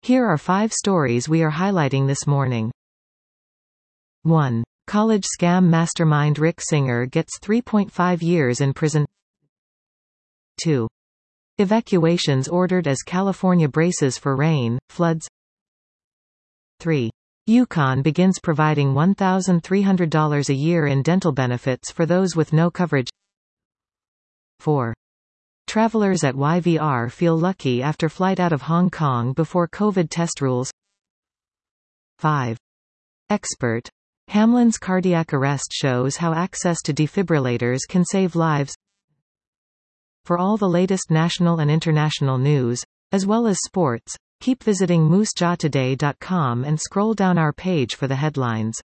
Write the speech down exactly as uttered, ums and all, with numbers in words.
Here are five stories we are highlighting this morning. one. College scam mastermind Rick Singer gets three point five years in prison. two. Evacuations ordered as California braces for rain, floods. three. UConn begins providing one thousand three hundred dollars a year in dental benefits for those with no coverage. four. Travelers at Y V R feel lucky after flight out of Hong Kong before COVID test rules. five. Expert. Hamlin's cardiac arrest shows how access to defibrillators can save lives. For all the latest national and international news, as well as sports, keep visiting moose jaw today dot com and scroll down our page for the headlines.